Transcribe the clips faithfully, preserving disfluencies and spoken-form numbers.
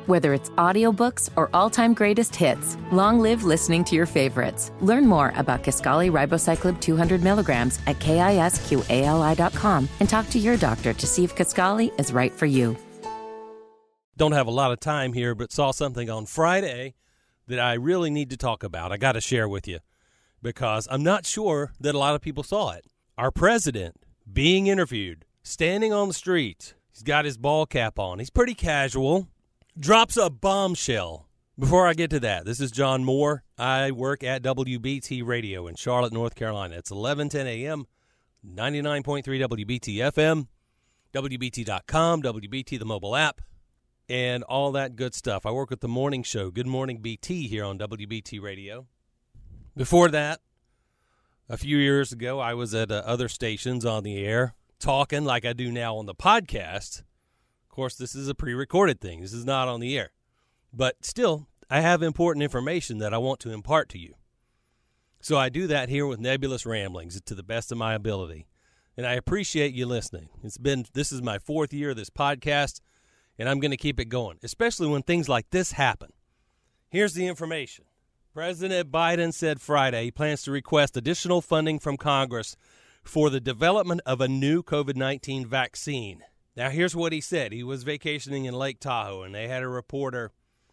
Whether it's audiobooks or all-time greatest hits, long live listening to your favorites. Learn more about Kisqali Ribociclib two hundred milligrams at kisqali dot com and talk to your doctor to see if Kisqali is right for you. Don't have a lot of time here, but saw something on Friday that I really need to talk about. I got to share with you because I'm not sure that a lot of people saw it. Our president being interviewed, standing on the street. He's got his ball cap on. He's pretty casual. Drops a bombshell. Before I get to that, this is John Moore. I work at W B T Radio in Charlotte, North Carolina. It's eleven ten a.m., ninety-nine point three W B T F M, W B T dot com, W B T, the mobile app, and all that good stuff. I work with the morning show, Good Morning B T, here on W B T Radio. Before that, a few years ago, I was at uh, other stations on the air, talking like I do now on the podcast. Of course, this is a pre-recorded thing. This is not on the air. But still, I have important information that I want to impart to you. So I do that here with Nebulous Ramblings to the best of my ability. And I appreciate you listening. It's been, this is my fourth year of this podcast, and I'm going to keep it going, especially when things like this happen. Here's the information. President Biden said Friday he plans to request additional funding from Congress for the development of a new COVID nineteen vaccine. Now, here's what he said. He was vacationing in Lake Tahoe, and they had a reporter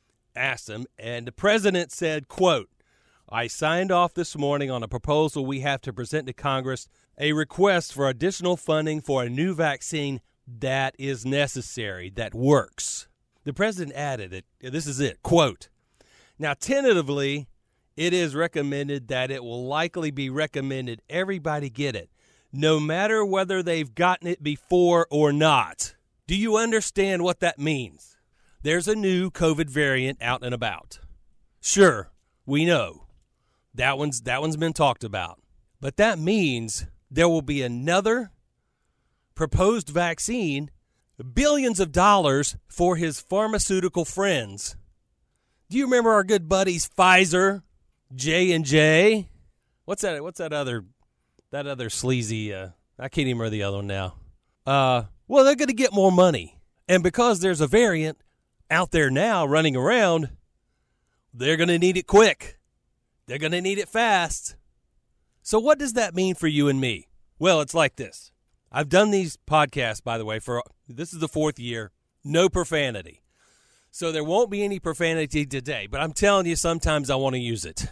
ask him, and the president said, quote, I signed off this morning on a proposal we have to present to Congress, a request for additional funding for a new vaccine that is necessary, that works. The president added it. This is it, quote, now, tentatively, it is recommended that it will likely be recommended everybody get it, no matter whether they've gotten it before or not. Do you understand what that means? There's a new COVID variant out and about. Sure, we know. That one's, that one's been talked about. But that means there will be another proposed vaccine, billions of dollars for his pharmaceutical friends. Do you remember our good buddies Pfizer, J and J? What's that? What's that other, that other sleazy? Uh, I can't even remember the other one now. Uh, well, they're going to get more money, and because there's a variant out there now running around, they're going to need it quick. They're going to need it fast. So, what does that mean for you and me? Well, it's like this. I've done these podcasts, by the way, for this is the fourth year. No profanity. So there won't be any profanity today, but I'm telling you, sometimes I want to use it.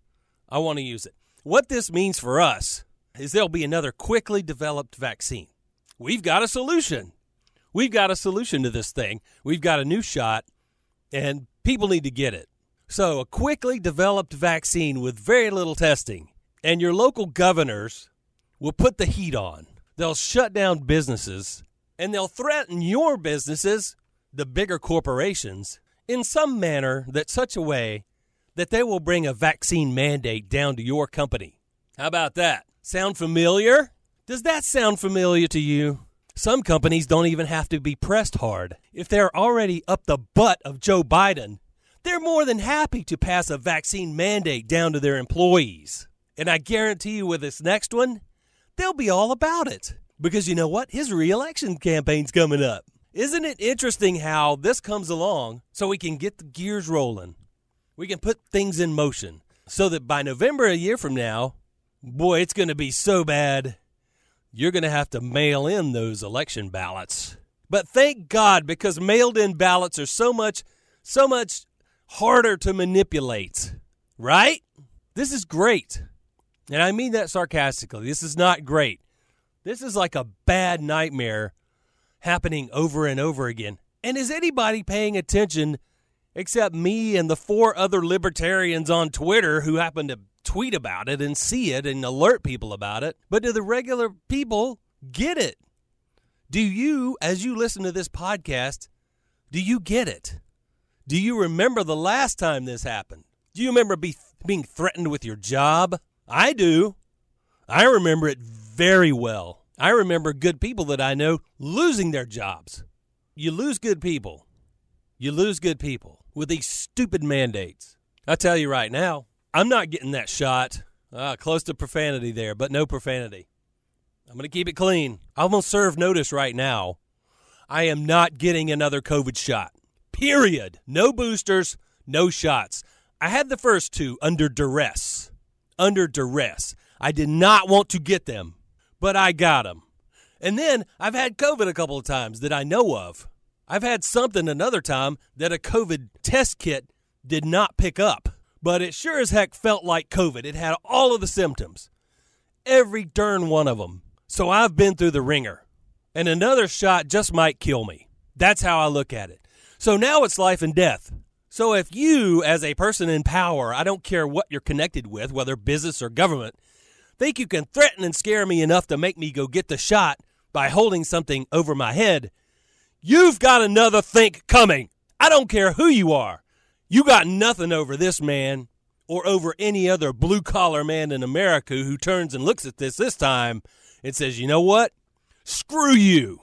I want to use it. What this means for us is there'll be another quickly developed vaccine. We've got a solution. We've got a solution to this thing. We've got a new shot, and people need to get it. So a quickly developed vaccine with very little testing, and your local governors will put the heat on. They'll shut down businesses, and they'll threaten your businesses, the bigger corporations, in some manner that such a way that they will bring a vaccine mandate down to your company. How about that? Sound familiar? Does that sound familiar to you? Some companies don't even have to be pressed hard. If they're already up the butt of Joe Biden, they're more than happy to pass a vaccine mandate down to their employees. And I guarantee you with this next one, they'll be all about it. Because you know what? His re-election campaign's coming up. Isn't it interesting how this comes along so we can get the gears rolling? We can put things in motion so that by November a year from now, boy, it's going to be so bad, you're going to have to mail in those election ballots. But thank God, because mailed-in ballots are so much, so much harder to manipulate, right? This is great. And I mean that sarcastically. This is not great. This is like a bad nightmare happening over and over again. And is anybody paying attention except me and the four other libertarians on Twitter who happen to tweet about it and see it and alert people about it? But do the regular people get it? Do you, as you listen to this podcast, do you get it? Do you remember the last time this happened? Do you remember be, being threatened with your job? I do. I remember it very well. I remember good people that I know losing their jobs. You lose good people. You lose good people with these stupid mandates. I tell you right now, I'm not getting that shot. Ah, close to profanity there, but no profanity. I'm going to keep it clean. I'm going to serve notice right now. I am not getting another COVID shot. period. No boosters, no shots. I had the first two under duress. Under duress. I did not want to get them, but I got them. And then I've had COVID a couple of times that I know of. I've had something another time that a COVID test kit did not pick up, but it sure as heck felt like COVID. It had all of the symptoms, every darn one of them. So I've been through the ringer, and another shot just might kill me. That's how I look at it. So now it's life and death. So if you, as a person in power, I don't care what you're connected with, whether business or government, think you can threaten and scare me enough to make me go get the shot by holding something over my head, you've got another think coming. I don't care who you are. You got nothing over this man or over any other blue-collar man in America who turns and looks at this this time and says, you know what? Screw you.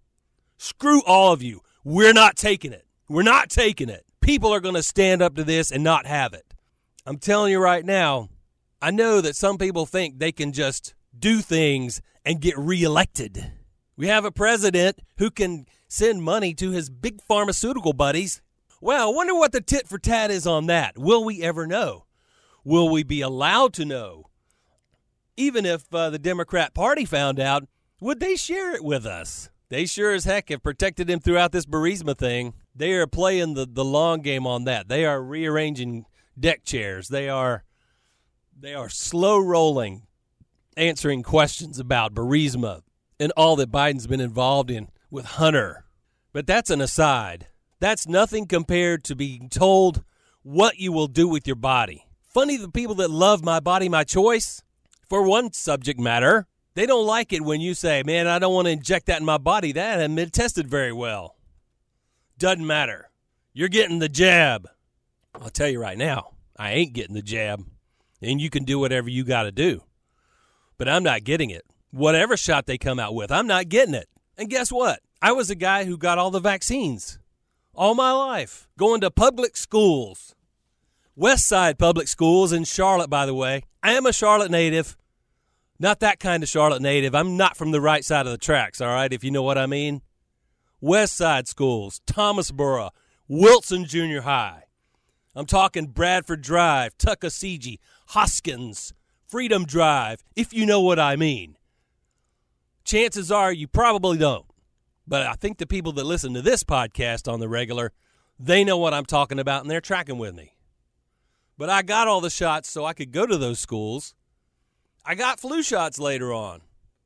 Screw all of you. We're not taking it. We're not taking it. People are going to stand up to this and not have it. I'm telling you right now, I know that some people think they can just do things and get reelected. We have a president who can send money to his big pharmaceutical buddies. Well, I wonder what the tit for tat is on that. Will we ever know? Will we be allowed to know? Even if uh, the Democrat Party found out, would they share it with us? They sure as heck have protected him throughout this Burisma thing. They are playing the, the long game on that. They are rearranging deck chairs. They are they are slow rolling, answering questions about Burisma and all that Biden's been involved in with Hunter. But that's an aside. That's nothing compared to being told what you will do with your body. Funny, the people that love My Body, My Choice, for one subject matter, they don't like it when you say, man, I don't want to inject that in my body. That hasn't been tested very well. Doesn't matter. You're getting the jab. I'll tell you right now, I ain't getting the jab. And you can do whatever you got to do. But I'm not getting it. Whatever shot they come out with, I'm not getting it. And guess what? I was a guy who got all the vaccines all my life, going to public schools. West Side Public Schools in Charlotte, by the way. I am a Charlotte native. Not that kind of Charlotte native. I'm not from the right side of the tracks, all right, if you know what I mean. West Side Schools, Thomasboro, Wilson Junior High. I'm talking Bradford Drive, Tuckasegee, Hoskins, Freedom Drive, if you know what I mean. Chances are you probably don't. But I think the people that listen to this podcast on the regular, they know what I'm talking about, and they're tracking with me. But I got all the shots so I could go to those schools. I got flu shots later on.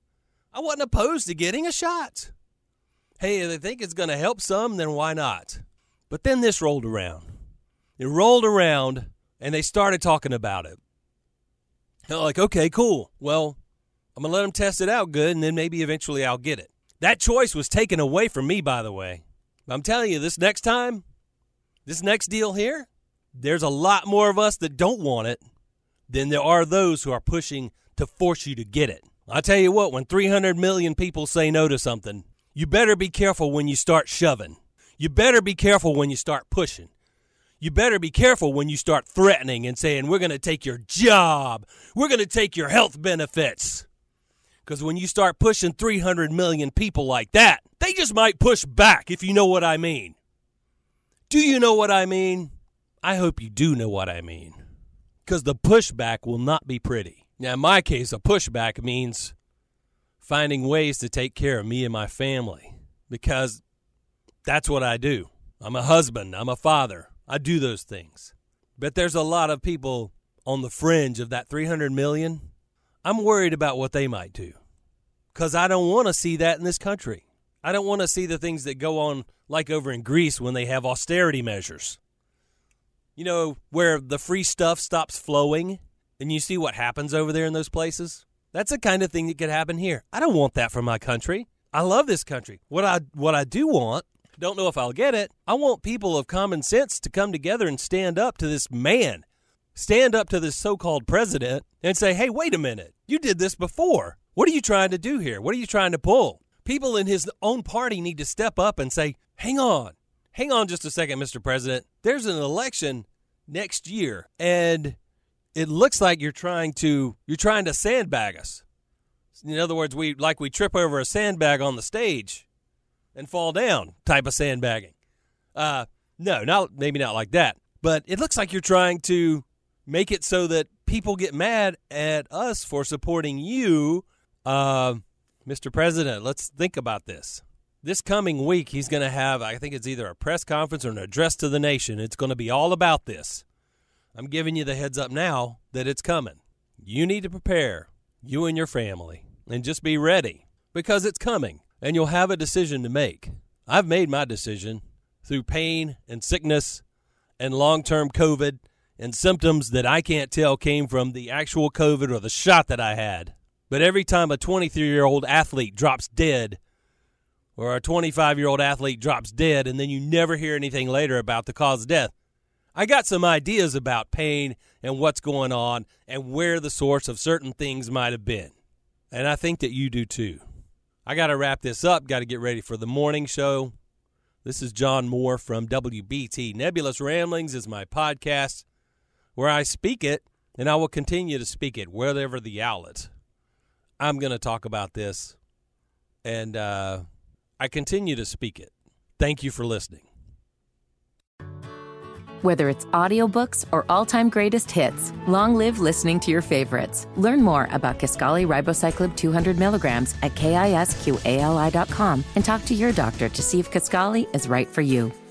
I wasn't opposed to getting a shot. Hey, if they think it's going to help some, then why not? But then this rolled around. It rolled around, and they started talking about it. They're like, okay, cool. Well, I'm going to let them test it out good, and then maybe eventually I'll get it. That choice was taken away from me, by the way. I'm telling you, this next time, this next deal here, there's a lot more of us that don't want it than there are those who are pushing to force you to get it. I'll tell you what, when three hundred million people say no to something, you better be careful when you start shoving. You better be careful when you start pushing. You better be careful when you start threatening and saying, we're going to take your job. We're going to take your health benefits. Because when you start pushing three hundred million people like that, they just might push back, if you know what I mean. Do you know what I mean? I hope you do know what I mean. Because the pushback will not be pretty. Now, in my case, a pushback means finding ways to take care of me and my family. Because that's what I do. I'm a husband. I'm a father. I do those things. But there's a lot of people on the fringe of that three hundred million. I'm worried about what they might do. Because I don't want to see that in this country. I don't want to see the things that go on like over in Greece when they have austerity measures. You know, where the free stuff stops flowing and you see what happens over there in those places. That's the kind of thing that could happen here. I don't want that for my country. I love this country. What I what I do want, don't know if I'll get it, I want people of common sense to come together and stand up to this man. Stand up to this so-called president and say, hey, wait a minute. You did this before. What are you trying to do here? What are you trying to pull? People in his own party need to step up and say, hang on. Hang on just a second, Mister President. There's an election next year, and it looks like you're trying to you're trying to sandbag us. In other words, we like we trip over a sandbag on the stage and fall down type of sandbagging. Uh, No, not maybe not like that. But it looks like you're trying to make it so that people get mad at us for supporting you. Uh, Mister President, let's think about this. This coming week, he's going to have, I think it's either a press conference or an address to the nation. It's going to be all about this. I'm giving you the heads up now that it's coming. You need to prepare, you and your family, and just be ready because it's coming, and you'll have a decision to make. I've made my decision through pain and sickness and long-term COVID and symptoms that I can't tell came from the actual COVID or the shot that I had. But every time a twenty-three-year-old athlete drops dead or a twenty-five-year-old athlete drops dead and then you never hear anything later about the cause of death, I got some ideas about pain and what's going on and where the source of certain things might have been. And I think that you do too. I got to wrap this up, got to get ready for the morning show. This is John Moore from W B T. Nebulous Ramblings is my podcast where I speak it, and I will continue to speak it wherever the outlet. I'm going to talk about this, and uh, I continue to speak it. Thank you for listening. Whether it's audiobooks or all-time greatest hits, long live listening to your favorites. Learn more about Kisqali Ribociclib two hundred milligrams at kisqali dot com and talk to your doctor to see if Kisqali is right for you.